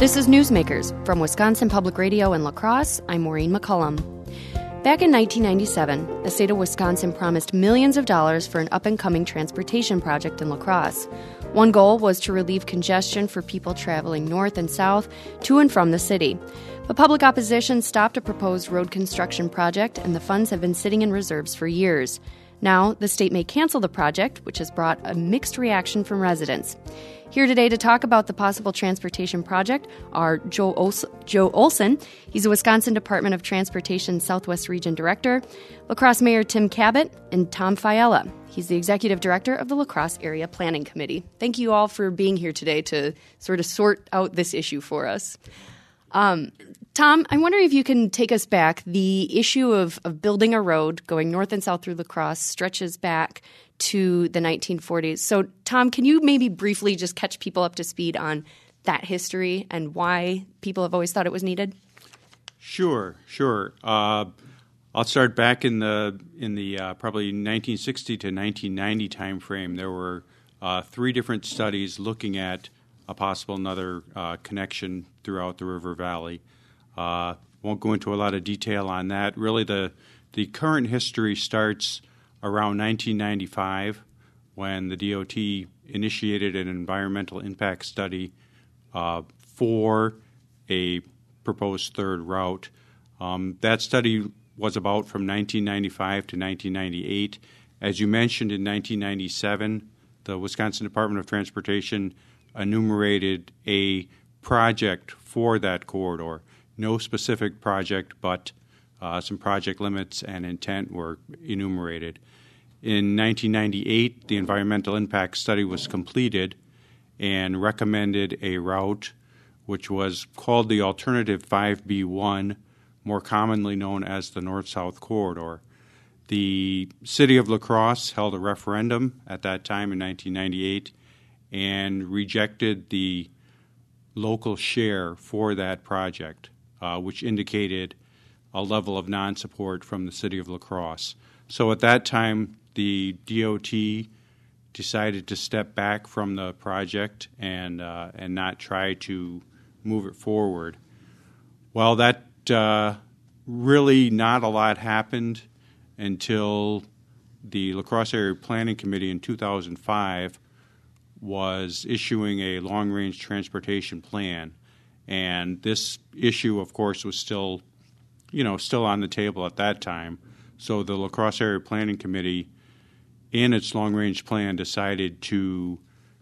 This is Newsmakers from Wisconsin Public Radio in La Crosse. I'm Maureen McCullum. Back in 1997, the state of Wisconsin promised millions of dollars for an up-and-coming transportation project in La Crosse. One goal was to relieve congestion for people traveling north and south to and from the city. But public opposition stopped a proposed road construction project, and the funds have been sitting in reserves for years. Now, the state may cancel the project, which has brought a mixed reaction from residents. Here today to talk about the possible transportation project are Joe Olson. He's a Wisconsin Department of Transportation Southwest Region Director, La Crosse Mayor Tim Kabat, and Tom Fiala. He's the Executive Director of the La Crosse Area Planning Committee. Thank you all for being here today to sort of sort out this issue for us. Tom, I'm wondering if you can take us back. The issue of building a road going north and south through La Crosse stretches back to the 1940s. So, Tom, can you maybe briefly just catch people up to speed on that history and why people have always thought it was needed? Sure. I'll start back in the probably 1960 to 1990 time frame. There were three different studies looking at a possible another connection throughout the River Valley. Won't go into a lot of detail on that. Really, the current history starts around 1995 when the DOT initiated an environmental impact study for a proposed third route. That study was about from 1995 to 1998. As you mentioned, in 1997, the Wisconsin Department of Transportation enumerated a project for that corridor. No specific project, but some project limits and intent were enumerated. In 1998, the environmental impact study was completed and recommended a route which was called the Alternative 5B1, more commonly known as the North-South Corridor. The city of La Crosse held a referendum at that time in 1998 and rejected the local share for that project, which indicated a level of non-support from the city of La Crosse. So at that time, the DOT decided to step back from the project and not try to move it forward. Well, that really not a lot happened until the La Crosse Area Planning Committee in 2005 was issuing a long-range transportation plan. And this issue, of course, was still on the table at that time. So the La Crosse Area Planning Committee, in its long-range plan, decided to,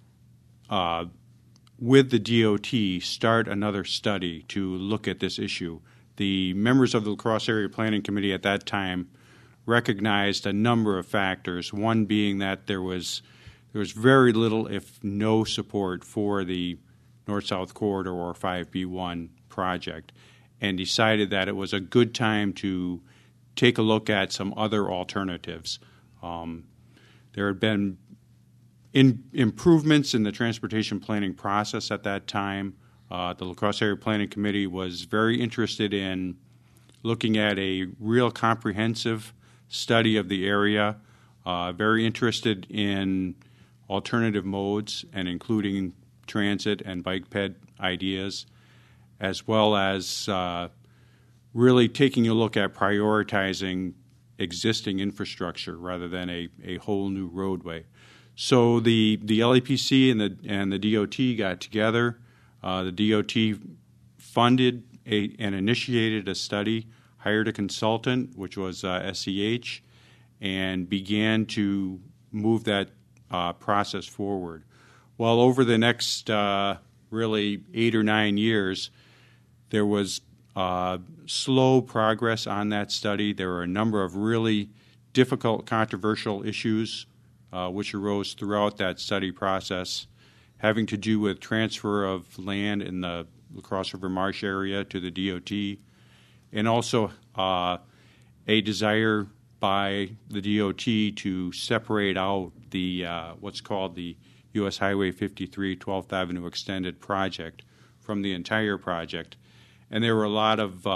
with the DOT, start another study to look at this issue. The members of the La Crosse Area Planning Committee at that time recognized a number of factors, one being that there was very little, if no, support for the North-South Corridor or 5B1 project, and decided that it was a good time to take a look at some other alternatives. There had been improvements in the transportation planning process at that time. The La Crosse Area Planning Committee was very interested in looking at a real comprehensive study of the area, very interested in alternative modes and including transit and bike ped ideas, as well as really taking a look at prioritizing existing infrastructure rather than a whole new roadway. So the LAPC and the DOT got together. The DOT funded and initiated a study, hired a consultant, which was SEH, and began to move that process forward. Well, over the next really 8 or 9 years, there was slow progress on that study. There were a number of really difficult, controversial issues which arose throughout that study process, having to do with transfer of land in the La Crosse River Marsh area to the DOT, and also a desire by the DOT to separate out the what's called the U.S. Highway 53 12th Avenue Extended project from the entire project. And there were a lot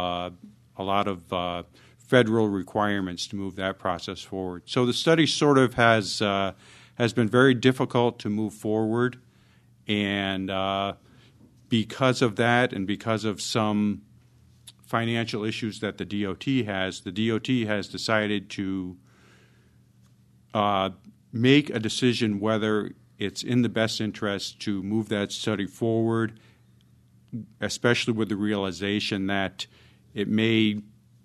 of federal requirements to move that process forward. So the study sort of has been very difficult to move forward, and because of that and because of some financial issues that the DOT has decided to make a decision whether it's in the best interest to move that study forward, especially with the realization that it may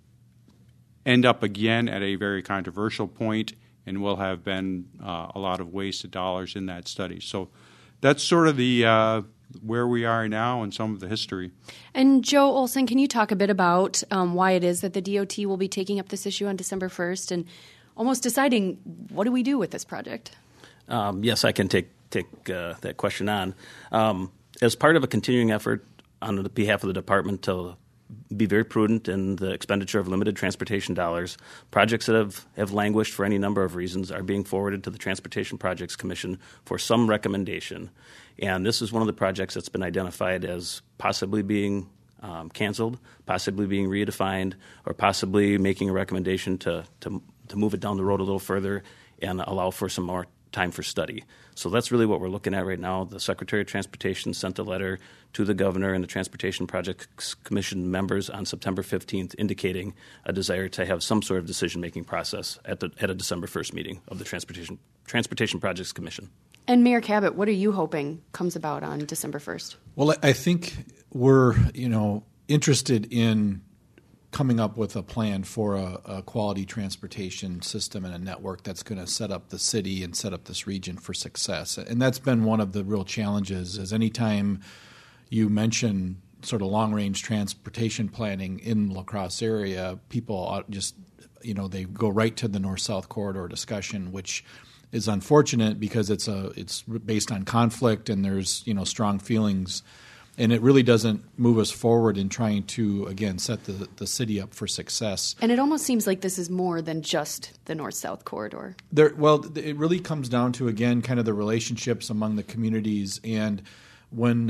end up again at a very controversial point and will have been a lot of wasted dollars in that study. So that's sort of the where we are now and some of the history. And Joe Olson, can you talk a bit about why it is that the DOT will be taking up this issue on December 1st and almost deciding what do we do with this project? Yes, I can take that question on. As part of a continuing effort on behalf of the department to be very prudent in the expenditure of limited transportation dollars, projects that have languished for any number of reasons are being forwarded to the Transportation Projects Commission for some recommendation. And this is one of the projects that's been identified as possibly being canceled, possibly being redefined, or possibly making a recommendation to move it down the road a little further and allow for some more time for study. So that's really what we're looking at right now. The Secretary of Transportation sent a letter to the governor and the Transportation Projects Commission members on September 15th indicating a desire to have some sort of decision-making process at a December 1st meeting of the Transportation Projects Commission. And Mayor Cabot, what are you hoping comes about on December 1st? Well, I think we're, interested in coming up with a plan for a quality transportation system and a network that's going to set up the city and set up this region for success. And that's been one of the real challenges, is anytime you mention sort of long-range transportation planning in La Crosse area, people just, they go right to the north-south corridor discussion, which is unfortunate because it's based on conflict and there's, strong feelings. And it really doesn't move us forward in trying to, again, set the city up for success. And it almost seems like this is more than just the north-south corridor. It really comes down to, again, kind of the relationships among the communities. And when,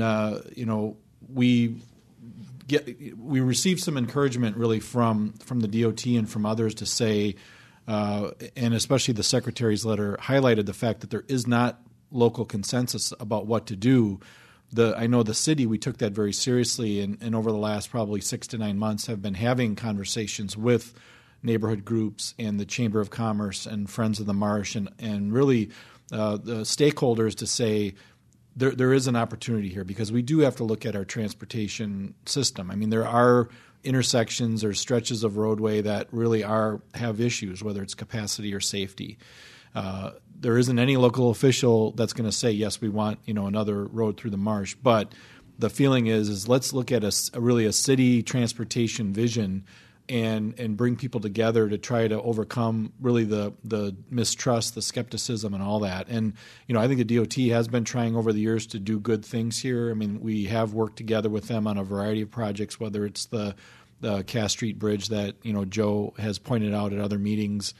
we received some encouragement really from the DOT and from others to say, and especially the Secretary's letter highlighted the fact that there is not local consensus about what to do. I know the city, we took that very seriously, and over the last probably 6 to 9 months have been having conversations with neighborhood groups and the Chamber of Commerce and Friends of the Marsh and really the stakeholders to say there is an opportunity here because we do have to look at our transportation system. I mean, there are intersections or stretches of roadway that really have issues, whether it's capacity or safety. There isn't any local official that's going to say, yes, we want another road through the marsh. But the feeling is let's look at a city transportation vision and bring people together to try to overcome really the mistrust, the skepticism, and all that. And I think the DOT has been trying over the years to do good things here. I mean, we have worked together with them on a variety of projects, whether it's the Cass Street Bridge that Joe has pointed out at other meetings,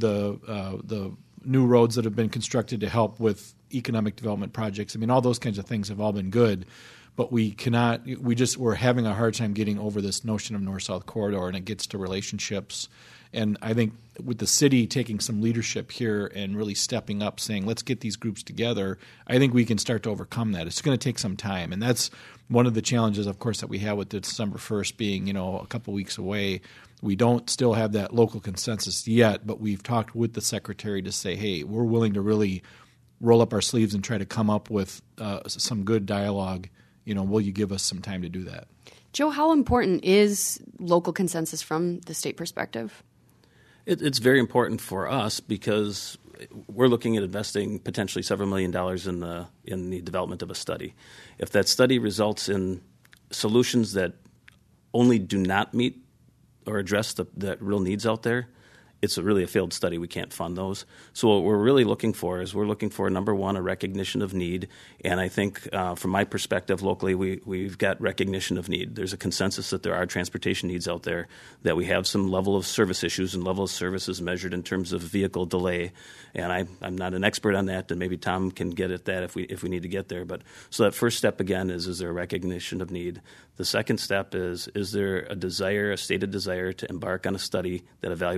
the new roads that have been constructed to help with economic development projects. I mean, all those kinds of things have all been good, but we're having a hard time getting over this notion of north-south corridor, and it gets to relationships. And I think with the city taking some leadership here and really stepping up, saying, let's get these groups together, I think we can start to overcome that. It's going to take some time. And that's one of the challenges, of course, that we have with December 1st being, a couple weeks away. We don't still have that local consensus yet, but we've talked with the Secretary to say, hey, we're willing to really roll up our sleeves and try to come up with some good dialogue. Will you give us some time to do that? Joe, how important is local consensus from the state perspective? It's very important for us because we're looking at investing potentially several $1 million in the development of a study. If that study results in solutions that only do not meet or address the real needs out there, it's really a failed study. We can't fund those. So what we're really looking for is number one, a recognition of need. And I think from my perspective locally, we've got recognition of need. There's a consensus that there are transportation needs out there, that we have some level of service issues, and level of service is measured in terms of vehicle delay. And I'm not an expert on that, and maybe Tom can get at that if we need to get there. But so that first step, again, is there a recognition of need? The second step is there a stated desire to embark on a study that evaluates alternatives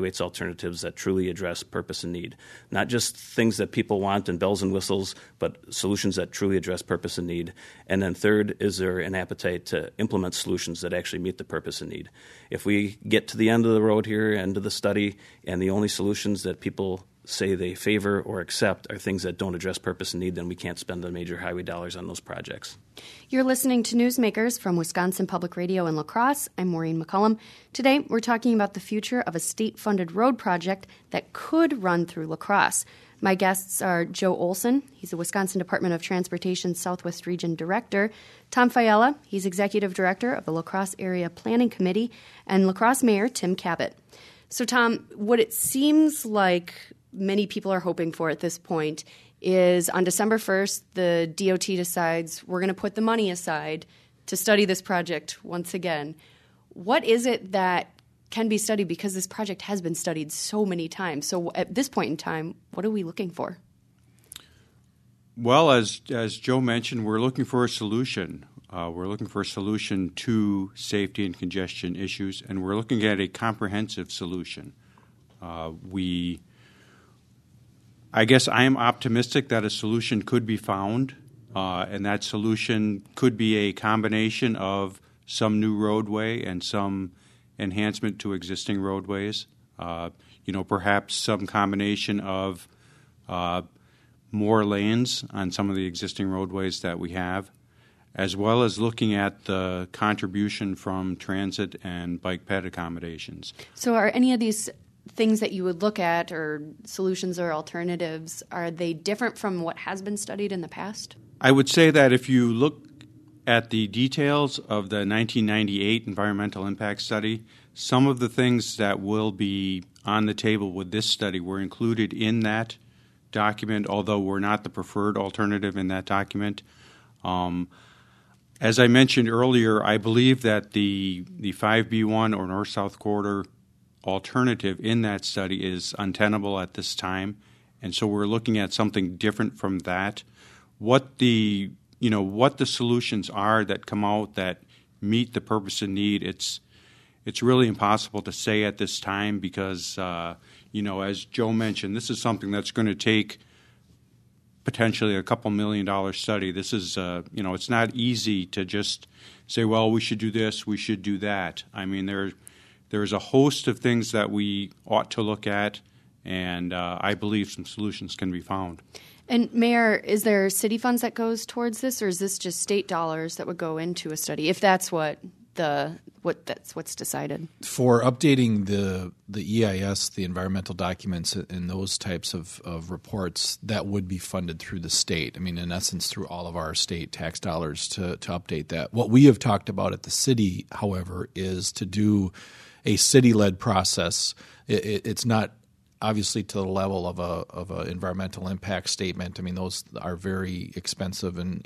alternatives that truly address purpose and need. Not just things that people want and bells and whistles, but solutions that truly address purpose and need. And then third, is there an appetite to implement solutions that actually meet the purpose and need? If we get to the end of the road here, end of the study, and the only solutions that people say they favor or accept are things that don't address purpose and need, then we can't spend the major highway dollars on those projects. You're listening to Newsmakers from Wisconsin Public Radio in La Crosse. I'm Maureen McCullum. Today, we're talking about the future of a state-funded road project that could run through La Crosse. My guests are Joe Olson. He's the Wisconsin Department of Transportation Southwest Region Director. Tom Fiala. He's Executive Director of the La Crosse Area Planning Committee. And La Crosse Mayor Tim Kabat. So, Tom, what it seems like many people are hoping for at this point is on December 1st, the DOT decides we're going to put the money aside to study this project once again. What is it that can be studied? Because this project has been studied so many times. So at this point in time, what are we looking for? Well, as Joe mentioned, we're looking for a solution. We're looking for a solution to safety and congestion issues, and we're looking at a comprehensive solution. I guess I am optimistic that a solution could be found, and that solution could be a combination of some new roadway and some enhancement to existing roadways. Perhaps some combination of more lanes on some of the existing roadways that we have, as well as looking at the contribution from transit and bike ped accommodations. So are any of these things that you would look at, or solutions or alternatives, are they different from what has been studied in the past? I would say that if you look at the details of the 1998 environmental impact study, some of the things that will be on the table with this study were included in that document, although were not the preferred alternative in that document. As I mentioned earlier, I believe that the 5B1 or North-South Corridor alternative in that study is untenable at this time, and so we're looking at something different from that. What the solutions are that come out that meet the purpose and need, it's really impossible to say at this time because as Joe mentioned, this is something that's going to take potentially a couple $1 million study. This is it's not easy to just say, well, we should do this, we should do that. I mean, there's a host of things that we ought to look at, and I believe some solutions can be found. And Mayor, is there city funds that goes towards this, or is this just state dollars that would go into a study, if that's what's decided? For updating the EIS, the environmental documents, and those types of reports, that would be funded through the state. I mean, in essence, through all of our state tax dollars to update that. What we have talked about at the city, however, is to do a city-led process. It's not obviously to the level of a environmental impact statement. I mean, those are very expensive and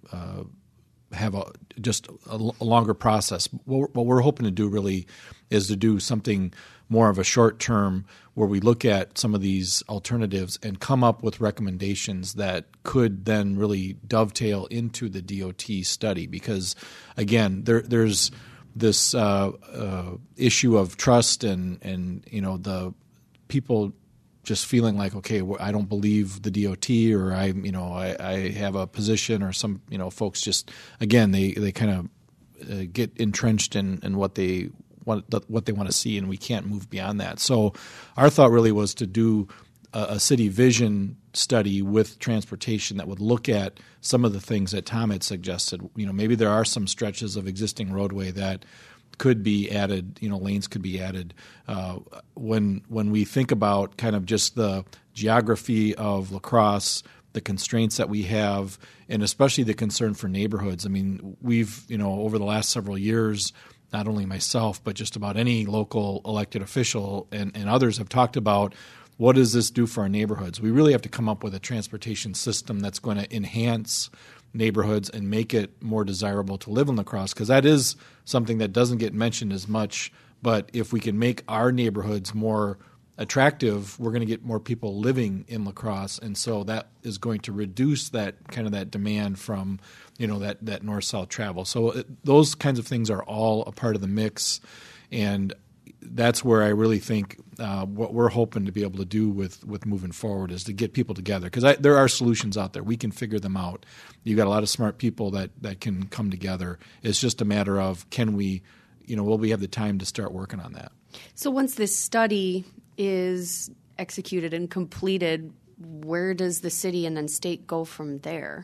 have a longer process. What we're hoping to do really is to do something more of a short term where we look at some of these alternatives and come up with recommendations that could then really dovetail into the DOT study. Because again, there's this issue of trust and the people just feeling like, okay, I don't believe the DOT, or I have a position, or some folks just, again, they kind of get entrenched in what they want to see, and we can't move beyond that. So our thought really was to do a city vision study with transportation that would look at some of the things that Tom had suggested. Maybe there are some stretches of existing roadway that could be added, lanes could be added. When we think about kind of just the geography of La Crosse, the constraints that we have, and especially the concern for neighborhoods. I mean, we've, over the last several years, not only myself, but just about any local elected official and others have talked about, what does this do for our neighborhoods? We really have to come up with a transportation system that's going to enhance neighborhoods and make it more desirable to live in La Crosse, because that is something that doesn't get mentioned as much. But if we can make our neighborhoods more attractive, we're going to get more people living in La Crosse, and so that is going to reduce that kind of that demand from that north-south travel. So those kinds of things are all a part of the mix, and that's where I really think what we're hoping to be able to do with moving forward is to get people together, because there are solutions out there. We can figure them out. You've got a lot of smart people that can come together. It's just a matter of will we have the time to start working on that? So once this study is executed and completed, where does the city and then state go from there?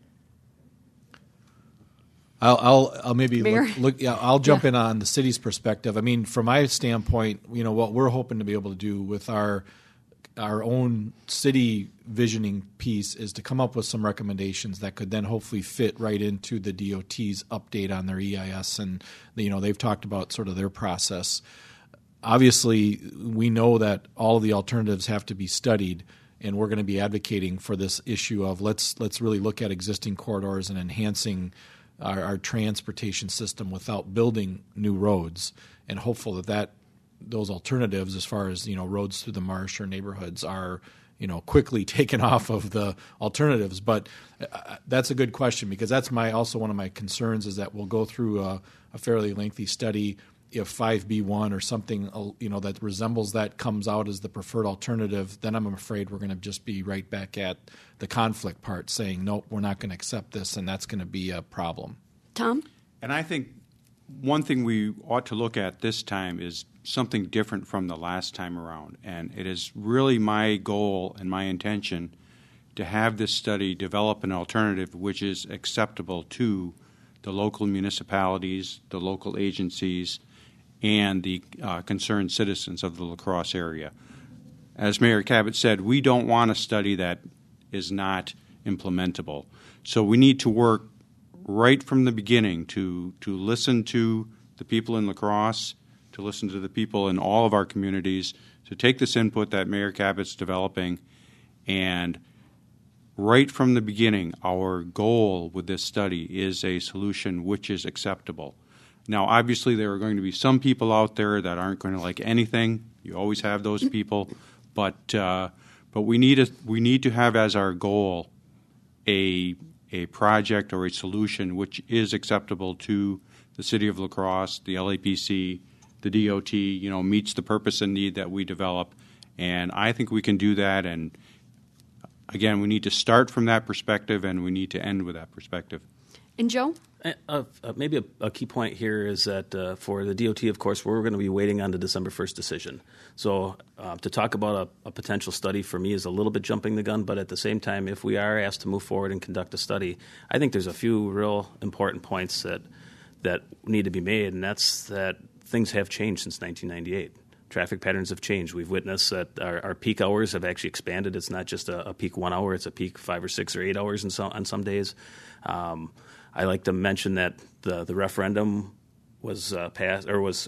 I'll maybe look. Yeah, I'll jump in on the city's perspective. I mean, from my standpoint, what we're hoping to be able to do with our own city visioning piece is to come up with some recommendations that could then hopefully fit right into the DOT's update on their EIS, and they've talked about sort of their process. Obviously, we know that all of the alternatives have to be studied, and we're going to be advocating for this issue of let's really look at existing corridors and enhancing our transportation system without building new roads, and hopeful that those alternatives, as far as roads through the marsh or neighborhoods, are quickly taken off of the alternatives. But that's a good question, because that's also one of my concerns, is that we'll go through a fairly lengthy study. If 5B1 or something that resembles that comes out as the preferred alternative, then I'm afraid we're going to just be right back at the conflict part, saying, nope, we're not going to accept this, and that's going to be a problem. Tom? And I think one thing we ought to look at this time is something different from the last time around. And it is really my goal and my intention to have this study develop an alternative which is acceptable to the local municipalities, the local agencies, and the concerned citizens of the La Crosse area. As Mayor Cabot said, we don't want a study that is not implementable. So we need to work right from the beginning to listen to the people in La Crosse, to listen to the people in all of our communities, to take this input that Mayor Cabot's developing, and right from the beginning, our goal with this study is a solution which is acceptable. Now, obviously, there are going to be some people out there that aren't going to like anything. You always have those people, but we need to have as our goal a project or a solution which is acceptable to the City of La Crosse, the LAPC, the DOT. Meets the purpose and need that we develop, and I think we can do that. And again, we need to start from that perspective, and we need to end with that perspective. And Joe? Maybe a key point here is that for the DOT, of course, we're going to be waiting on the December 1st decision. So to talk about a potential study for me is a little bit jumping the gun, but at the same time, if we are asked to move forward and conduct a study, I think there's a few real important points that need to be made, and that's that things have changed since 1998. Traffic patterns have changed. We've witnessed that our peak hours have actually expanded. It's not just a peak 1 hour; it's a peak 5 or 6 or 8 hours on some days. I like to mention that the referendum was passed, or the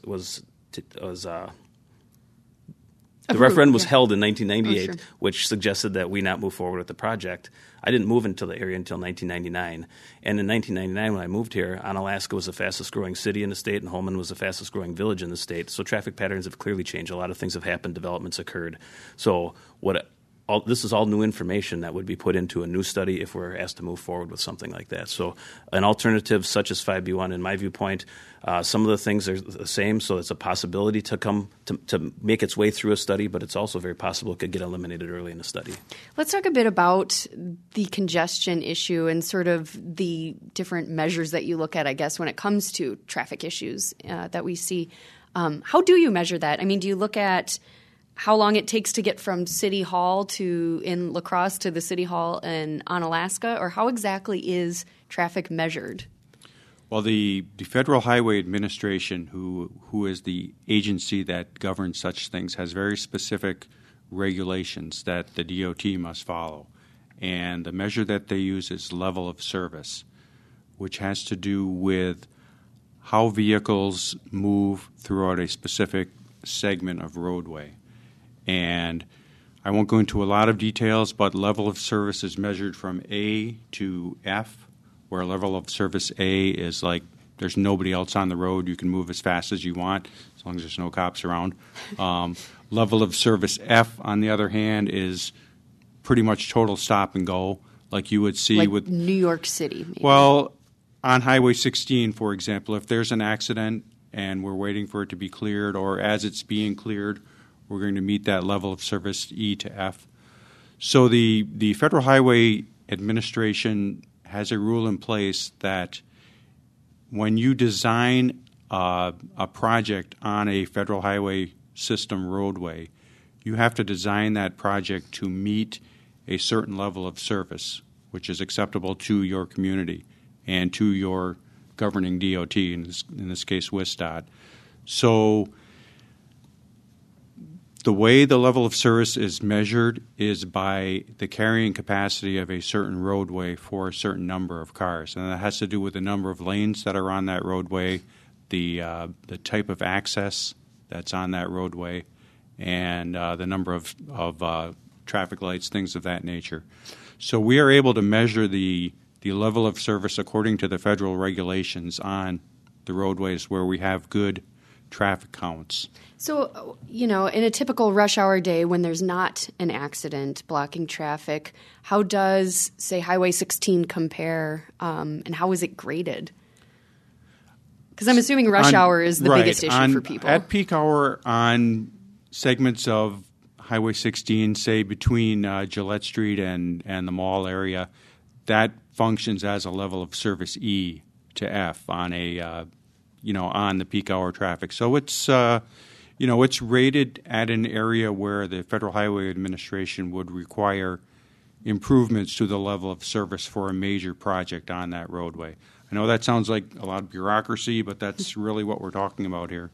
referendum was held in 1998, which suggested that we not move forward with the project. I didn't move into the area until 1999. And in 1999, when I moved here, Onalaska was the fastest growing city in the state, and Holmen was the fastest growing village in the state. So traffic patterns have clearly changed. A lot of things have happened. Developments occurred. So this is all new information that would be put into a new study if we're asked to move forward with something like that. So an alternative such as 5B1, in my viewpoint, some of the things are the same, so it's a possibility to make its way through a study, but it's also very possible it could get eliminated early in the study. Let's talk a bit about the congestion issue and sort of the different measures that you look at, I guess, when it comes to traffic issues that we see. How do you measure that? I mean, do you look at how long it takes to get from City Hall in La Crosse to the City Hall in Onalaska, or how exactly is traffic measured? Well, the Federal Highway Administration, who is the agency that governs such things, has very specific regulations that the DOT must follow. And the measure that they use is level of service, which has to do with how vehicles move throughout a specific segment of roadway. And I won't go into a lot of details, but level of service is measured from A to F, where level of service A is like there's nobody else on the road. You can move as fast as you want, as long as there's no cops around. Level of service F, on the other hand, is pretty much total stop and go, like you would see with New York City. Maybe. Well, on Highway 16, for example, if there's an accident and we're waiting for it to be cleared, or as it's being cleared, we're going to meet that level of service E to F. So the Federal Highway Administration has a rule in place that when you design a project on a federal highway system roadway, you have to design that project to meet a certain level of service, which is acceptable to your community and to your governing DOT, in this case WSDOT. So the way the level of service is measured is by the carrying capacity of a certain roadway for a certain number of cars. And that has to do with the number of lanes that are on that roadway, the type of access that's on that roadway, and the number of traffic lights, things of that nature. So we are able to measure the level of service according to the federal regulations on the roadways where we have good traffic counts. So, in a typical rush hour day when there's not an accident blocking traffic, how does, say, Highway 16 compare, and how is it graded? Because I'm assuming rush hour is the biggest issue for people. At peak hour on segments of Highway 16, say between Gillette Street and the mall area, that functions as a level of service E to F on on the peak hour traffic. So it's it's rated at an area where the Federal Highway Administration would require improvements to the level of service for a major project on that roadway. I know that sounds like a lot of bureaucracy, but that's really what we're talking about here.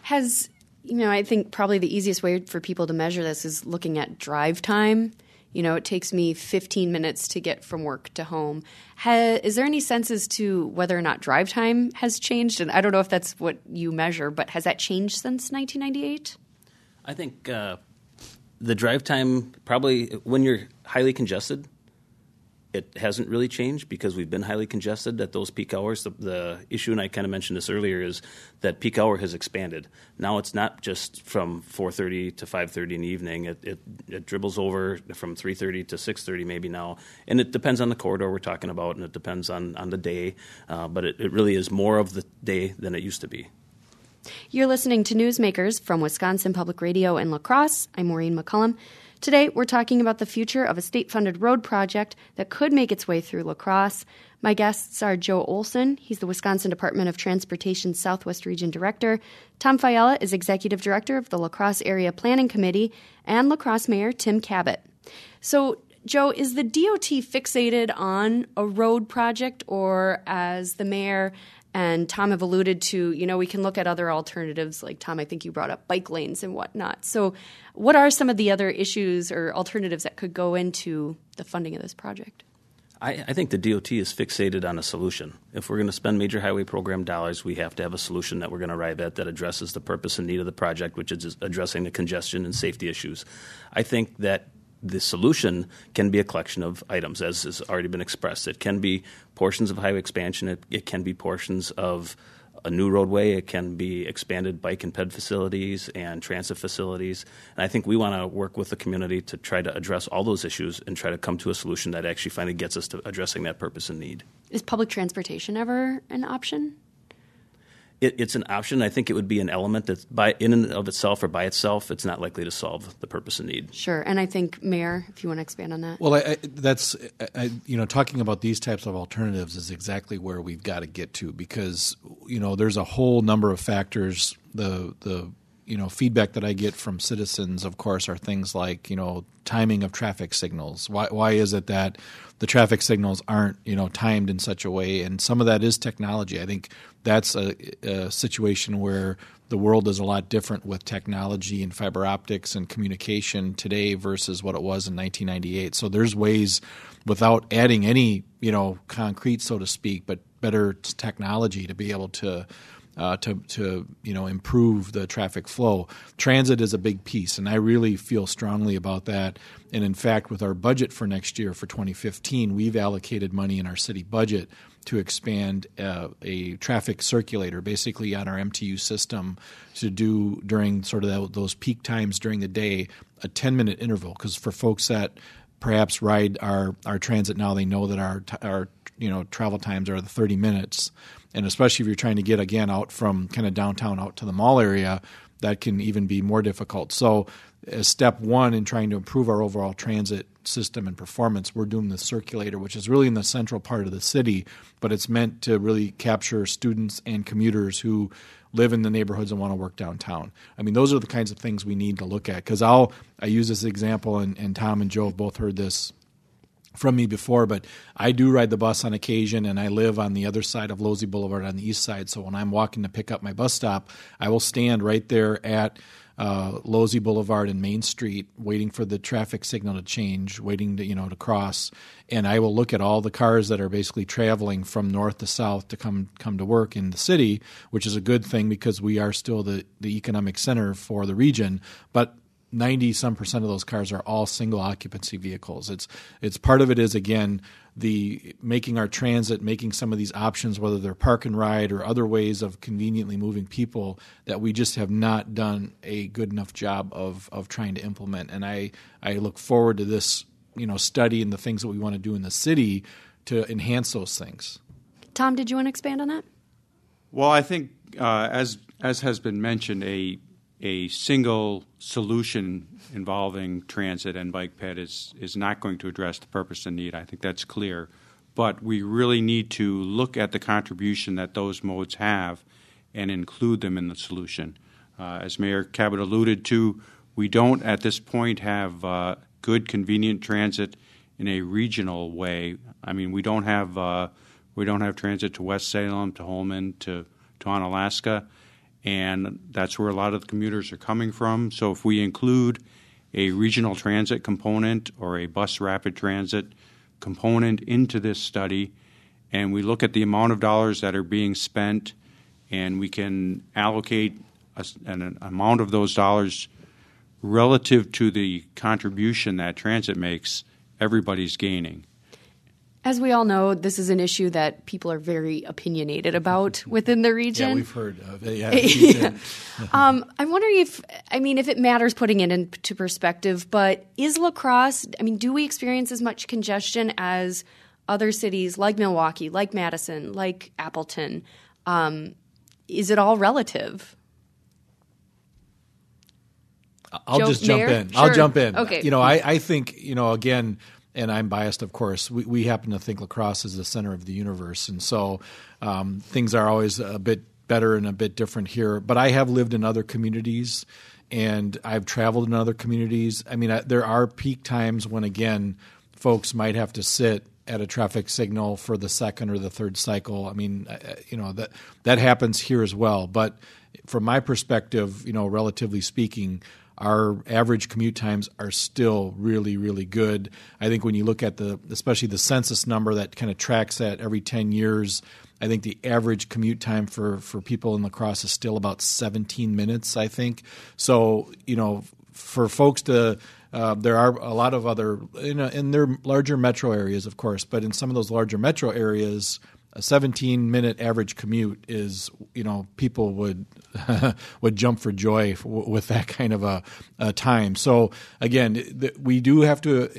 I think probably the easiest way for people to measure this is looking at drive time. It takes me 15 minutes to get from work to home. Is there any sense as to whether or not drive time has changed? And I don't know if that's what you measure, but has that changed since 1998? I think the drive time, probably when you're highly congested, it hasn't really changed because we've been highly congested at those peak hours. The issue, and I kind of mentioned this earlier, is that peak hour has expanded. Now it's not just from 4:30 to 5:30 in the evening. It dribbles over from 3:30 to 6:30 maybe now. And it depends on the corridor we're talking about, and it depends on the day. But it really is more of the day than it used to be. You're listening to Newsmakers from Wisconsin Public Radio in La Crosse. I'm Maureen McCullum. Today, we're talking about the future of a state-funded road project that could make its way through La Crosse. My guests are Joe Olson. He's the Wisconsin Department of Transportation Southwest Region Director. Tom Fiala is Executive Director of the La Crosse Area Planning Committee, and La Crosse Mayor Tim Cabot. So, Joe, is the DOT fixated on a road project, or as the mayor and Tom have alluded to, we can look at other alternatives, like Tom, I think you brought up bike lanes and whatnot. So what are some of the other issues or alternatives that could go into the funding of this project? I think the DOT is fixated on a solution. If we're going to spend major highway program dollars, we have to have a solution that we're going to arrive at that addresses the purpose and need of the project, which is addressing the congestion and safety issues. I think that the solution can be a collection of items, as has already been expressed. It can be portions of highway expansion. It can be portions of a new roadway. It can be expanded bike and ped facilities and transit facilities. And I think we want to work with the community to try to address all those issues and try to come to a solution that actually finally gets us to addressing that purpose and need. Is public transportation ever an option? It's an option. I think it would be an element that in and of itself or by itself, it's not likely to solve the purpose and need. Sure. And I think, Mayor, if you want to expand on that. Well, that's talking about these types of alternatives is exactly where we've got to get to, because, there's a whole number of factors. The feedback that I get from citizens, of course, are things like, timing of traffic signals. Why is it that the traffic signals aren't, timed in such a way? And some of that is technology. I think that's a situation where the world is a lot different with technology and fiber optics and communication today versus what it was in 1998. So there's ways, without adding any, concrete, so to speak, but better technology to be able to improve the traffic flow. Transit is a big piece, and I really feel strongly about that. And in fact, with our budget for next year, for 2015, we've allocated money in our city budget to expand a traffic circulator, basically on our MTU system, to do during sort of those peak times during the day, a 10-minute interval. Because for folks that perhaps ride our transit now, they know that our travel times are the 30 minutes. And especially if you're trying to get, again, out from kind of downtown out to the mall area, that can even be more difficult. So as step one in trying to improve our overall transit system and performance, we're doing the circulator, which is really in the central part of the city, but it's meant to really capture students and commuters who live in the neighborhoods and want to work downtown. I mean, those are the kinds of things we need to look at. Because I use this example, and Tom and Joe have both heard this from me before, but I do ride the bus on occasion, and I live on the other side of Losey Boulevard on the east side. So when I'm walking to pick up my bus stop, I will stand right there at Losey Boulevard and Main Street, waiting for the traffic signal to change, waiting to cross, and I will look at all the cars that are basically traveling from north to south to come to work in the city, which is a good thing because we are still the economic center for the region, but 90% of those cars are all single occupancy vehicles. It's part of it is, again, the making our transit, making some of these options, whether they're park and ride or other ways of conveniently moving people, that we just have not done a good enough job of trying to implement. And I look forward to this study and the things that we want to do in the city to enhance those things. Tom, did you want to expand on that? Well, I think as has been mentioned, a single solution involving transit and bike ped is not going to address the purpose and need. I think that's clear. But we really need to look at the contribution that those modes have and include them in the solution. As Mayor Cabot alluded to, we don't at this point have good, convenient transit in a regional way. I mean, we don't have transit to West Salem, to Holmen, to Onalaska. And that's where a lot of the commuters are coming from. So if we include a regional transit component or a bus rapid transit component into this study, and we look at the amount of dollars that are being spent, and we can allocate an amount of those dollars relative to the contribution that transit makes, everybody's gaining. As we all know, this is an issue that people are very opinionated about within the region. Yeah, we've heard of it. Yeah. I'm wondering if it matters putting it into perspective, but is La Crosse, do we experience as much congestion as other cities like Milwaukee, like Madison, like Appleton? Is it all relative? I'll just jump in. Sure. I'll jump in. Okay. I think, again, and I'm biased, of course, we happen to think La Crosse is the center of the universe. And so things are always a bit better and a bit different here. But I have lived in other communities, and I've traveled in other communities. There are peak times when, again, folks might have to sit at a traffic signal for the second or the third cycle. That happens here as well. But from my perspective, relatively speaking, our average commute times are still really, really good. I think when you look at especially the census number that kind of tracks that every 10 years, I think the average commute time for people in La Crosse is still about 17 minutes, I think. So, for folks to there are a lot of other, in their larger metro areas, of course, but in some of those larger metro areas, a 17-minute average commute is, people would jump for joy with that kind of a time. So again, we do have to,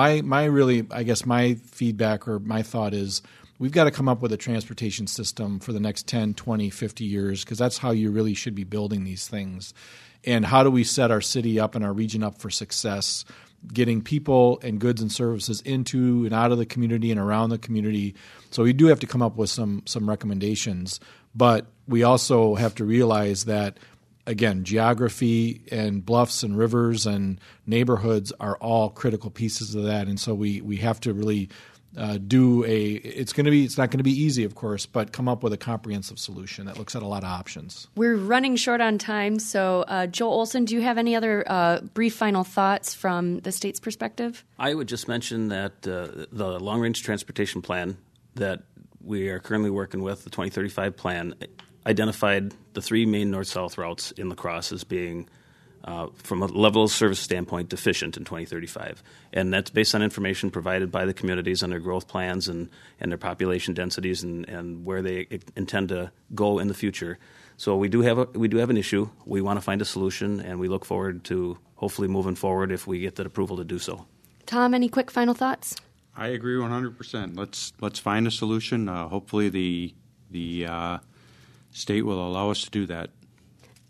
my feedback or my thought is we've got to come up with a transportation system for the next 10, 20, 50 years, because that's how you really should be building these things. And how do we set our city up and our region up for success, getting people and goods and services into and out of the community and around the community. So we do have to come up with some recommendations, but we also have to realize that, again, geography and bluffs and rivers and neighborhoods are all critical pieces of that. And so we have to really it's not going to be easy, of course, but come up with a comprehensive solution that looks at a lot of options. We're running short on time, so Joel Olson, do you have any other brief final thoughts from the state's perspective? I would just mention that the long-range transportation plan that we are currently working with, the 2035 plan, identified the three main north-south routes in La Crosse as being from a level of service standpoint, deficient in 2035. And that's based on information provided by the communities on their growth plans and their population densities and where they intend to go in the future. So we do have an issue. We want to find a solution, and we look forward to hopefully moving forward if we get that approval to do so. Tom, any quick final thoughts? I agree 100%. Let's find a solution. Hopefully the state will allow us to do that.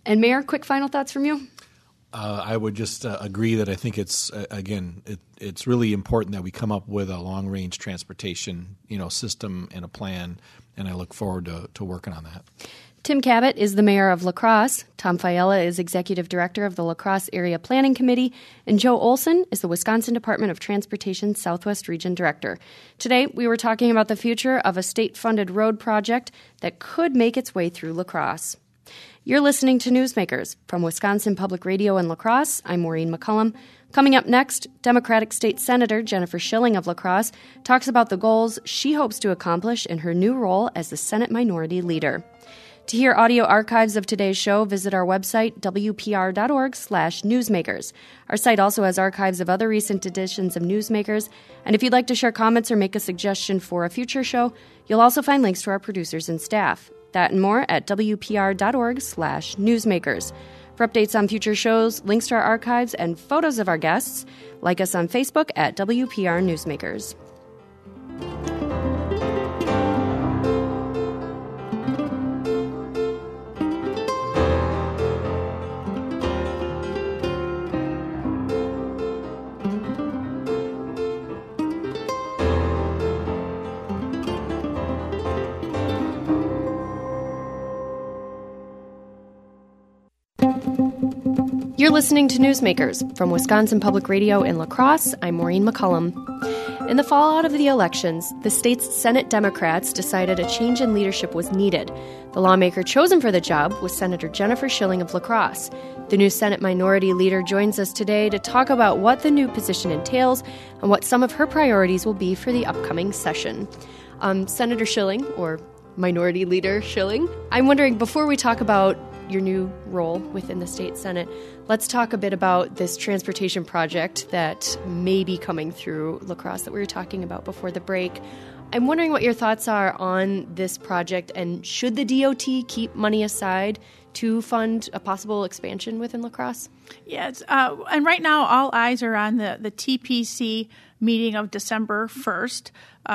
And Mayor, quick final thoughts from you? I would just agree that I think it's it's really important that we come up with a long range transportation system and a plan, and I look forward to working on that. Tim Cabot is the mayor of La Crosse. Tom Fiella is executive director of the La Crosse Area Planning Committee, and Joe Olson is the Wisconsin Department of Transportation Southwest Region director. Today, we were talking about the future of a state-funded road project that could make its way through La Crosse. You're listening to Newsmakers from Wisconsin Public Radio in La Crosse. I'm Maureen McCullum. Coming up next, Democratic State Senator Jennifer Schilling of La Crosse talks about the goals she hopes to accomplish in her new role as the Senate Minority Leader. To hear audio archives of today's show, visit our website, wpr.org/newsmakers. Our site also has archives of other recent editions of Newsmakers, and if you'd like to share comments or make a suggestion for a future show, you'll also find links to our producers and staff. That and more at wpr.org/newsmakers. For updates on future shows, links to our archives, and photos of our guests, like us on Facebook at WPR Newsmakers. You're listening to Newsmakers from Wisconsin Public Radio in La Crosse. I'm Maureen McCullum. In the fallout of the elections, the state's Senate Democrats decided a change in leadership was needed. The lawmaker chosen for the job was Senator Jennifer Schilling of La Crosse. The new Senate Minority Leader joins us today to talk about what the new position entails and what some of her priorities will be for the upcoming session. Senator Schilling, or Minority Leader Schilling, I'm wondering, before we talk about your new role within the state Senate, let's talk a bit about this transportation project that may be coming through La Crosse that we were talking about before the break. I'm wondering what your thoughts are on this project, and should the DOT keep money aside to fund a possible expansion within La Crosse? Yes, and right now all eyes are on the TPC meeting of December 1st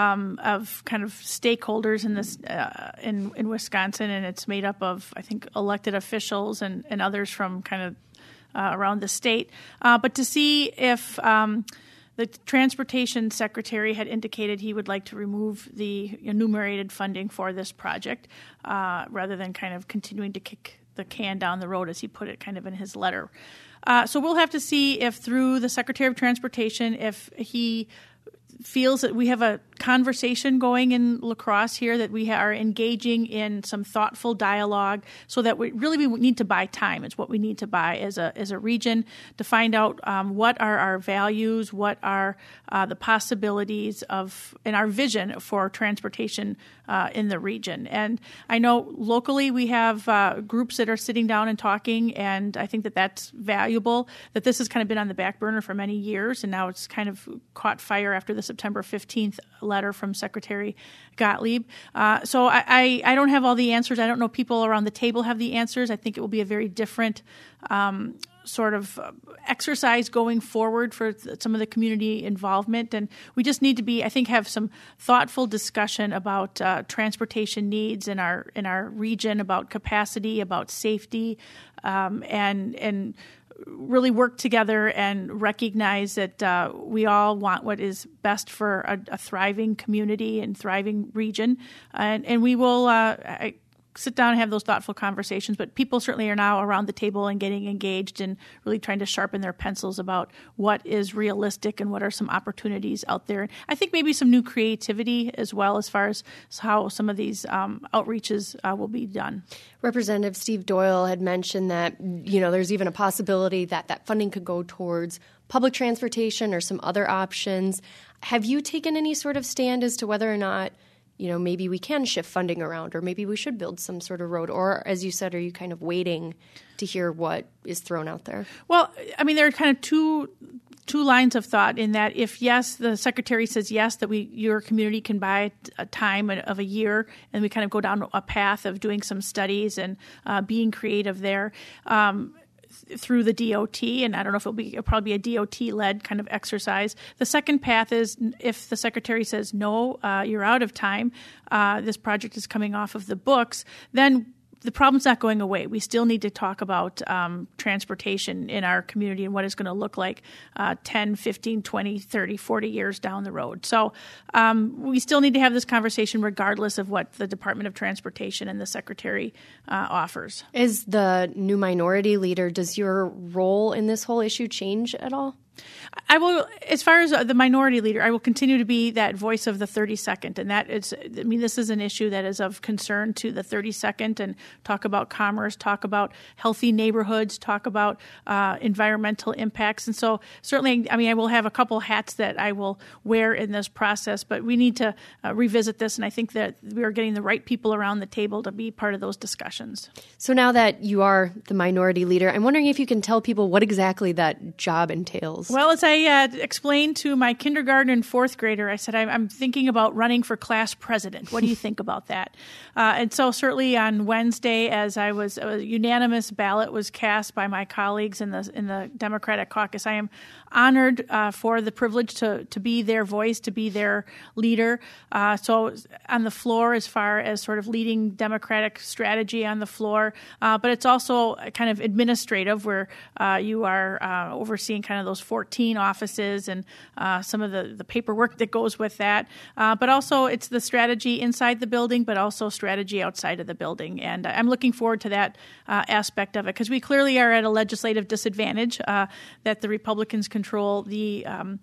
of kind of stakeholders in this in Wisconsin, and it's made up of, I think, elected officials and others from kind of around the state. But to see if the Transportation Secretary had indicated he would like to remove the enumerated funding for this project rather than kind of continuing to kick the can down the road, as he put it kind of in his letter. So we'll have to see if through the Secretary of Transportation, if he feels that we have a conversation going in La Crosse here, that we are engaging in some thoughtful dialogue, so that we need to buy time. It's what we need to buy as a region to find out what are our values, what are the possibilities of, and our vision for transportation in the region. And I know locally we have groups that are sitting down and talking, and I think that that's valuable, that this has kind of been on the back burner for many years, and now it's kind of caught fire after the September 15th letter from Secretary Gottlieb. So I don't have all the answers. I don't know if people around the table have the answers. I think it will be a very different sort of exercise going forward for some of the community involvement. And we just need to have some thoughtful discussion about transportation needs in our region, about capacity, about safety, and really work together and recognize that we all want what is best for a thriving community and thriving region. And we will sit down and have those thoughtful conversations. But people certainly are now around the table and getting engaged and really trying to sharpen their pencils about what is realistic and what are some opportunities out there. I think maybe some new creativity as well, as far as how some of these outreaches will be done. Representative Steve Doyle had mentioned that, there's even a possibility that funding could go towards public transportation or some other options. Have you taken any sort of stand as to whether or not maybe we can shift funding around, or maybe we should build some sort of road? Or, as you said, are you kind of waiting to hear what is thrown out there? Well, I mean, there are kind of two lines of thought in that. If, yes, the Secretary says yes, that your community can buy a time of a year, and we kind of go down a path of doing some studies and being creative there, through the DOT, and I don't know if it'll probably be a DOT-led kind of exercise. The second path is if the Secretary says, no, you're out of time, this project is coming off of the books, then the problem's not going away. We still need to talk about transportation in our community and what it's going to look like 10, 15, 20, 30, 40 years down the road. So we still need to have this conversation regardless of what the Department of Transportation and the Secretary offers. As the new minority leader, does your role in this whole issue change at all? I will, as far as the minority leader, I will continue to be that voice of the 32nd. And that is, I mean, this is an issue that is of concern to the 32nd, and talk about commerce, talk about healthy neighborhoods, talk about environmental impacts. And so certainly, I mean, I will have a couple hats that I will wear in this process, but we need to revisit this. And I think that we are getting the right people around the table to be part of those discussions. So now that you are the minority leader, I'm wondering if you can tell people what exactly that job entails. Well, as I explained to my kindergarten and fourth grader, I said, I'm thinking about running for class president. What do you think about that? And so certainly on Wednesday, as I was, a unanimous ballot was cast by my colleagues in the Democratic caucus. I am honored for the privilege to be their voice, to be their leader. So on the floor, as far as sort of leading Democratic strategy on the floor, but it's also kind of administrative, where you are overseeing kind of those 14 offices and some of the paperwork that goes with that. But also it's the strategy inside the building, but also strategy outside of the building. And I'm looking forward to that aspect of it, because we clearly are at a legislative disadvantage that the Republicans control the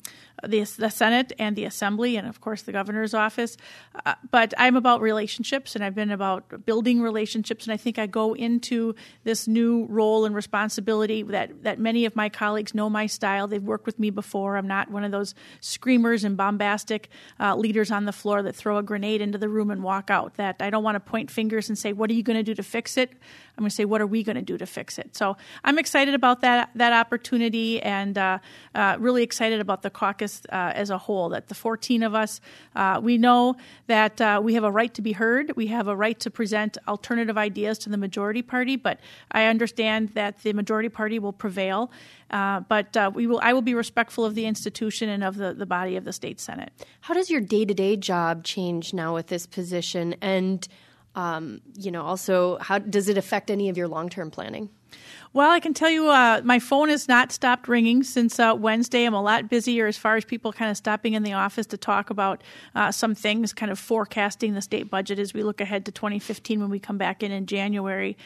Senate and the Assembly, and of course the governor's office. But I'm about relationships, and I've been about building relationships. And I think I go into this new role and responsibility that many of my colleagues know my style. They've worked with me before. I'm not one of those screamers and bombastic leaders on the floor that throw a grenade into the room and walk out. That I don't want to point fingers and say, what are you going to do to fix it? I'm going to say, what are we going to do to fix it? So I'm excited about that opportunity, and really excited about the caucus as a whole, that the 14 of us, we know that we have a right to be heard. We have a right to present alternative ideas to the majority party, but I understand that the majority party will prevail. But I will be respectful of the institution and of the body of the state Senate. How does your day-to-day job change now with this position? And also, how does it affect any of your long-term planning? Well, I can tell you my phone has not stopped ringing since Wednesday. I'm a lot busier as far as people kind of stopping in the office to talk about some things, kind of forecasting the state budget as we look ahead to 2015 when we come back in January.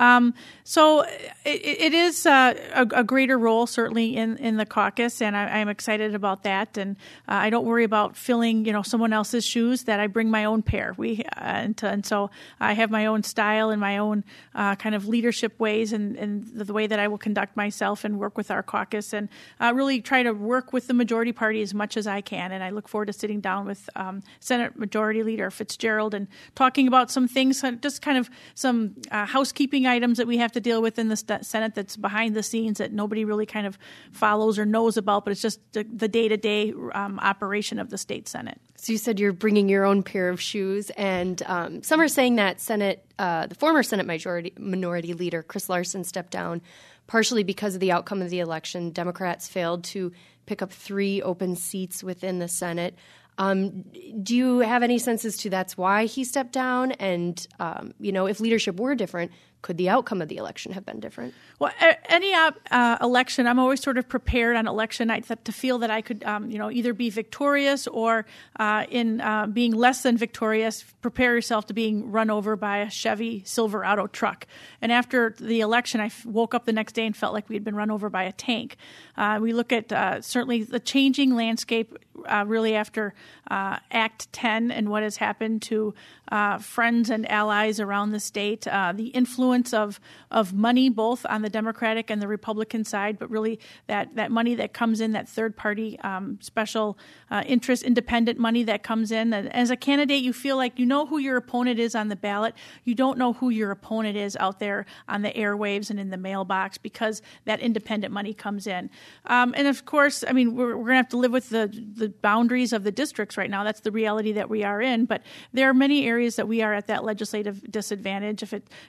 So it is a greater role, certainly, in the caucus, and I'm excited about that. And I don't worry about filling, someone else's shoes, that I bring my own pair. And so I have my own style and my own kind of leadership ways and the way that I will conduct myself and work with our caucus, and really try to work with the majority party as much as I can. And I look forward to sitting down with Senate Majority Leader Fitzgerald and talking about some things, just kind of some housekeeping items that we have to deal with in the Senate that's behind the scenes that nobody really kind of follows or knows about, but it's just the day-to-day operation of the state Senate. So you said you're bringing your own pair of shoes, and some are saying that the former Senate minority leader, Chris Larson, stepped down partially because of the outcome of the election. Democrats failed to pick up 3 open seats within the Senate. Do you have any sense as to that's why he stepped down? And, if leadership were different, could the outcome of the election have been different? Well, any election, I'm always sort of prepared on election night to feel that I could, either be victorious or in being less than victorious, prepare yourself to being run over by a Chevy Silverado truck. And after the election, I woke up the next day and felt like we had been run over by a tank. We look at certainly the changing landscape really after Act 10 and what has happened to friends and allies around the state, the influence of money both on the Democratic and the Republican side, but really that money that comes in, that third-party special interest, independent money that comes in. And as a candidate, you feel like you know who your opponent is on the ballot. You don't know who your opponent is out there on the airwaves and in the mailbox because that independent money comes in. And of course, I mean, we're going to have to live with the boundaries of the districts right now. That's the reality that we are in. But there are many areas that we are at that legislative disadvantage if it comes to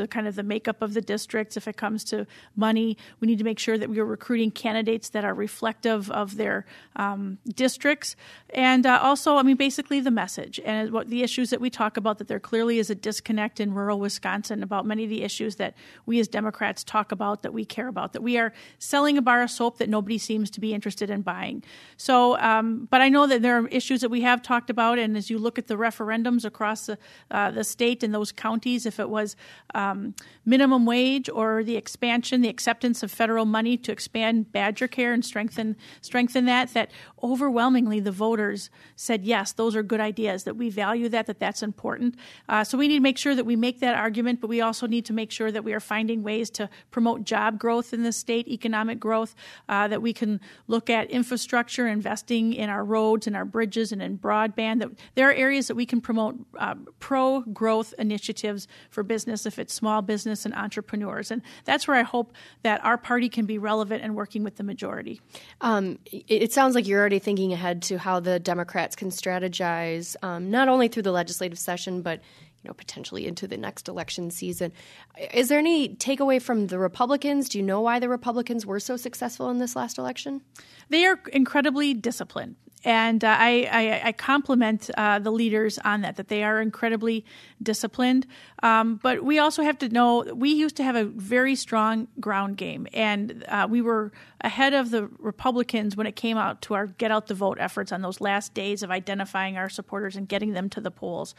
kind of the makeup of the districts. If it comes to money, we need to make sure that we are recruiting candidates that are reflective of their districts. And also, I mean, basically the message and what the issues that we talk about, that there clearly is a disconnect in rural Wisconsin about many of the issues that we as Democrats talk about, that we care about, that we are selling a bar of soap that nobody seems to be interested in buying. So, but I know that there are issues that we have talked about, and as you look at the referendums across the state and those counties, if it was minimum wage or the expansion, the acceptance of federal money to expand Badger Care and strengthen that overwhelmingly the voters said, yes, those are good ideas, that we value that's important. So we need to make sure that we make that argument, but we also need to make sure that we are finding ways to promote job growth in the state, economic growth, that we can look at infrastructure, investing in our roads and our bridges and in broadband. That there are areas that we can promote pro-growth initiatives for business, if it's small business and entrepreneurs. And that's where I hope that our party can be relevant and working with the majority. It sounds like you're already thinking ahead to how the Democrats can strategize, not only through the legislative session, but potentially into the next election season. Is there any takeaway from the Republicans? Do you know why the Republicans were so successful in this last election? They are incredibly disciplined. And I compliment the leaders on that they are incredibly disciplined. But we also have to know we used to have a very strong ground game, and we were ahead of the Republicans when it came out to our get out the vote efforts on those last days of identifying our supporters and getting them to the polls.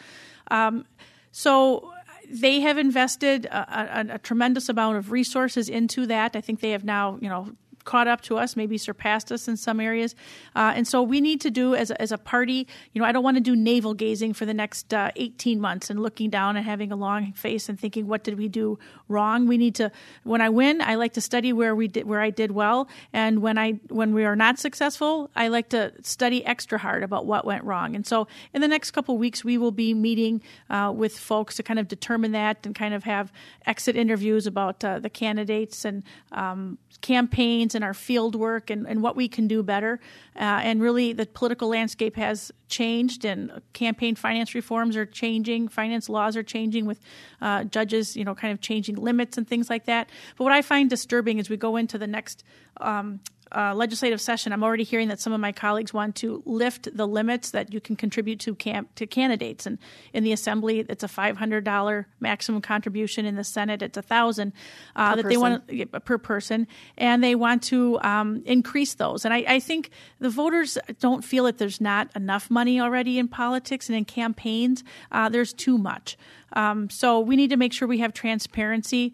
So they have invested a tremendous amount of resources into that. I think they have now, caught up to us, maybe surpassed us in some areas. And so we need to do as a party, I don't want to do navel gazing for the next 18 months and looking down and having a long face and thinking, what did we do wrong? We need to, when I win, I like to study where I did well. And when we are not successful, I like to study extra hard about what went wrong. And so in the next couple of weeks, we will be meeting with folks to kind of determine that and kind of have exit interviews about the candidates and campaigns and our field work and what we can do better. And really the political landscape has changed, and campaign finance reforms are changing. Finance laws are changing with judges, kind of changing limits and things like that. But what I find disturbing as we go into the next legislative session, I'm already hearing that some of my colleagues want to lift the limits that you can contribute to candidates. And in the Assembly, it's a $500 maximum contribution. In the Senate, it's $1,000 that they want per person, and they want to increase those. And I think the voters don't feel that there's not enough money already in politics and in campaigns. There's too much. So we need to make sure we have transparency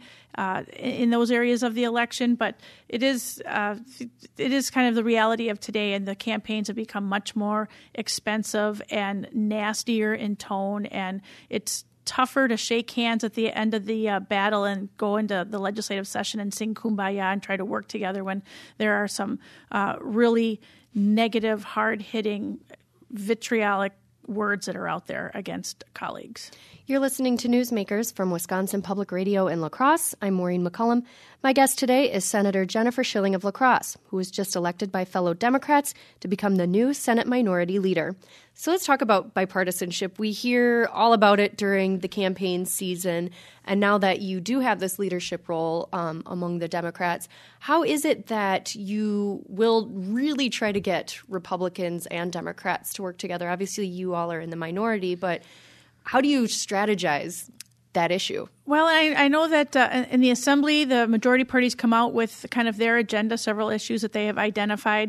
in those areas of the election. But it is kind of the reality of today, and the campaigns have become much more expensive and nastier in tone, and it's tougher to shake hands at the end of the battle and go into the legislative session and sing Kumbaya and try to work together when there are some really negative, hard-hitting, vitriolic words that are out there against colleagues. You're listening to Newsmakers from Wisconsin Public Radio in La Crosse. I'm Maureen McCullum. My guest today is Senator Jennifer Schilling of La Crosse, who was just elected by fellow Democrats to become the new Senate Minority Leader. So let's talk about bipartisanship. We hear all about it during the campaign season, and now that you do have this leadership role among the Democrats, how is it that you will really try to get Republicans and Democrats to work together? Obviously, you all are in the minority, but how do you strategize that issue? Well, I know that in the Assembly, the majority parties come out with kind of their agenda, several issues that they have identified.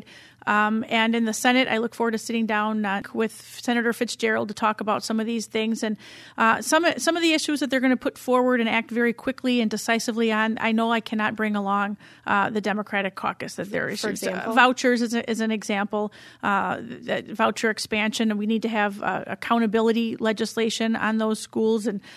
And in the Senate, I look forward to sitting down with Senator Fitzgerald to talk about some of these things. And some of the issues that they're going to put forward and act very quickly and decisively on, I know I cannot bring along the Democratic caucus. That there are issues. Vouchers is an example, that voucher expansion, and we need to have accountability legislation on those schools. And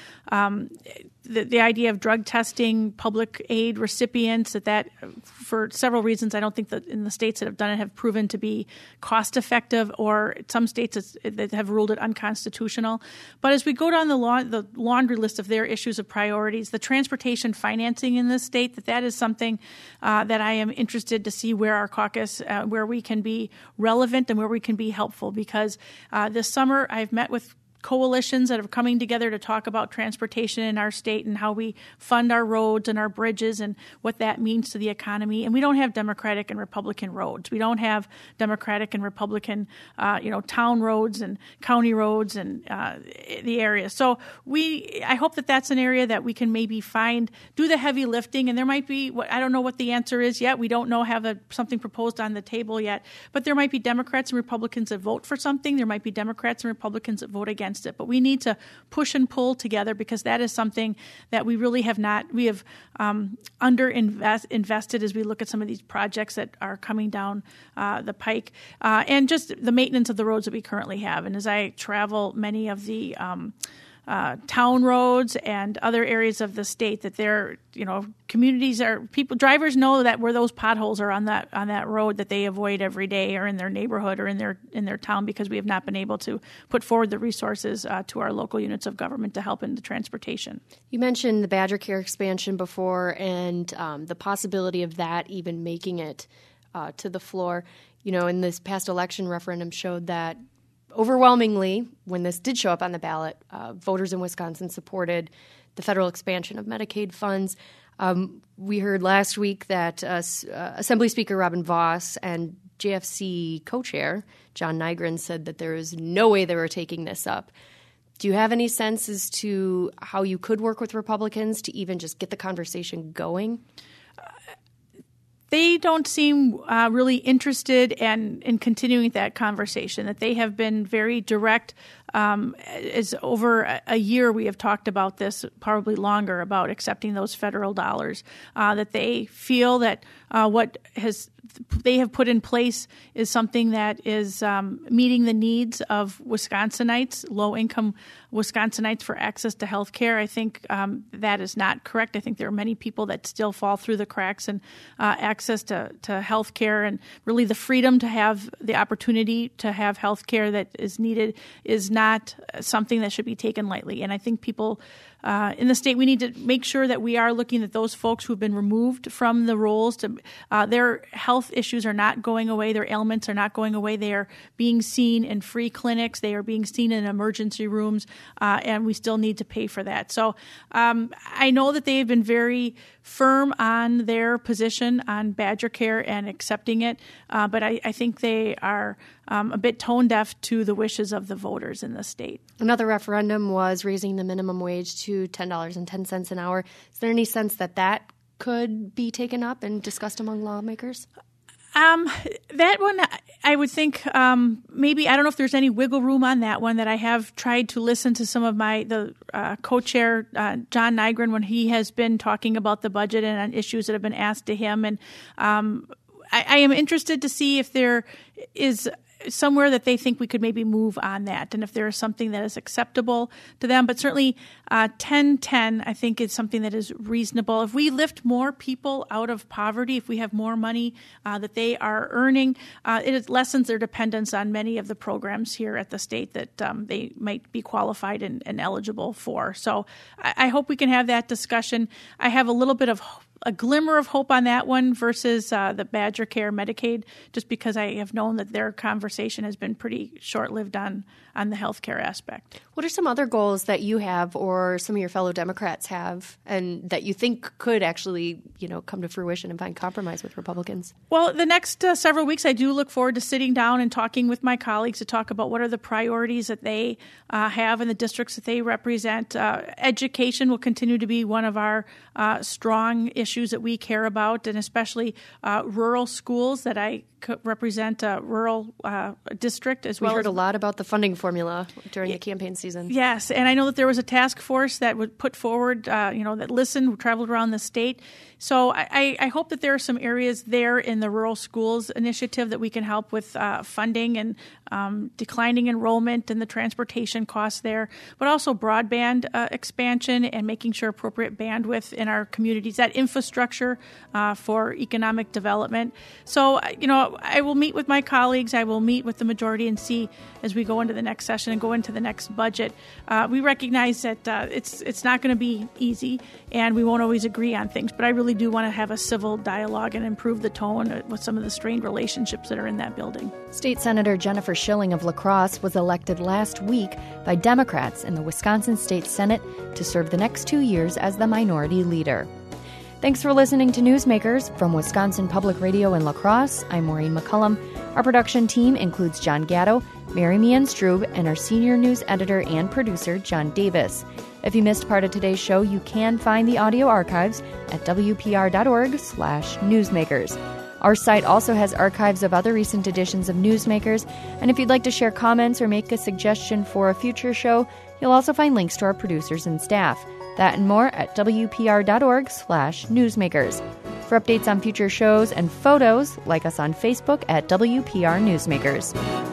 the idea of drug testing public aid recipients, that for several reasons, I don't think that in the states that have done it have proven to be cost effective, or some states that have ruled it unconstitutional. But as we go down the laundry list of their issues of priorities, the transportation financing in this state, that is something that I am interested to see where our caucus, where we can be relevant and where we can be helpful. Because this summer I've met with coalitions that are coming together to talk about transportation in our state and how we fund our roads and our bridges and what that means to the economy. And we don't have Democratic and Republican roads. We don't have Democratic and Republican, town roads and county roads and the area. So I hope that that's an area that we can maybe do the heavy lifting. And there might be, I don't know what the answer is yet. We don't have something proposed on the table yet. But there might be Democrats and Republicans that vote for something. There might be Democrats and Republicans that vote against it. But we need to push and pull together because that is something that we really have not. We have invested as we look at some of these projects that are coming down the pike, and just the maintenance of the roads that we currently have. And as I travel many of the town roads and other areas of the state, that drivers know that where those potholes are on that road that they avoid every day, or in their neighborhood or in their town, because we have not been able to put forward the resources to our local units of government to help in the transportation. You mentioned the Badger Care expansion before, and the possibility of that even making it to the floor. In this past election, referendum showed that overwhelmingly, when this did show up on the ballot, voters in Wisconsin supported the federal expansion of Medicaid funds. We heard last week that Assembly Speaker Robin Vos and JFC co-chair John Nygren said that there is no way they were taking this up. Do you have any sense as to how you could work with Republicans to even just get the conversation going? They don't seem really interested in continuing that conversation, that they have been very direct. As over a year we have talked about this, probably longer, about accepting those federal dollars, that they feel that what they have put in place is something that is meeting the needs of Wisconsinites, low-income Wisconsinites, for access to health care. I think that is not correct. I think there are many people that still fall through the cracks, and access to health care and really the freedom to have the opportunity to have health care that is needed is not something that should be taken lightly. And I think people in the state, we need to make sure that we are looking at those folks who have been removed from the rolls. Their health issues are not going away. Their ailments are not going away. They are being seen in free clinics. They are being seen in emergency rooms, and we still need to pay for that. So I know that they have been very firm on their position on Badger Care and accepting it, but I think they are a bit tone deaf to the wishes of the voters in the state. Another referendum was raising the minimum wage to $10.10 an hour. Is there any sense that could be taken up and discussed among lawmakers? That one, I would think maybe, I don't know if there's any wiggle room on that one. That I have tried to listen to some of the co-chair, John Nygren, when he has been talking about the budget and on issues that have been asked to him. And I am interested to see if there is somewhere that they think we could maybe move on that, and if there is something that is acceptable to them. But certainly 10-10, I think, is something that is reasonable. If we lift more people out of poverty, if we have more money that they are earning, it lessens their dependence on many of the programs here at the state that they might be qualified and eligible for. So I hope we can have that discussion. I have a little bit of a glimmer of hope on that one versus the Badger Care Medicaid, just because I have known that their conversation has been pretty short-lived on the healthcare aspect. What are some other goals that you have, or some of your fellow Democrats have, and that you think could actually, come to fruition and find compromise with Republicans? Well, the next several weeks, I do look forward to sitting down and talking with my colleagues to talk about what are the priorities that they have in the districts that they represent. Education will continue to be one of our strong issues that we care about, and especially rural schools, that I represent a rural district as well. We heard a lot about the funding formula during the campaign season. Yes, and I know that there was a task force that would put forward, that listened, traveled around the state. So I hope that there are some areas there in the rural schools initiative that we can help with funding and declining enrollment and the transportation costs there, but also broadband expansion and making sure appropriate bandwidth in our communities, that infrastructure for economic development. So, I will meet with my colleagues. I will meet with the majority and see as we go into the next session and go into the next budget. We recognize that it's not going to be easy, and we won't always agree on things. But I really do want to have a civil dialogue and improve the tone with some of the strained relationships that are in that building. State Senator Jennifer Schilling of La Crosse was elected last week by Democrats in the Wisconsin State Senate to serve the next 2 years as the minority leader. Thanks for listening to Newsmakers from Wisconsin Public Radio in La Crosse. I'm Maureen McCullum. Our production team includes John Gatto, Mary Meehan Strube, and our senior news editor and producer, John Davis. If you missed part of today's show, you can find the audio archives at wpr.org/newsmakers. Our site also has archives of other recent editions of Newsmakers, and if you'd like to share comments or make a suggestion for a future show, you'll also find links to our producers and staff. That and more at wpr.org/newsmakers. For updates on future shows and photos, like us on Facebook at WPR Newsmakers.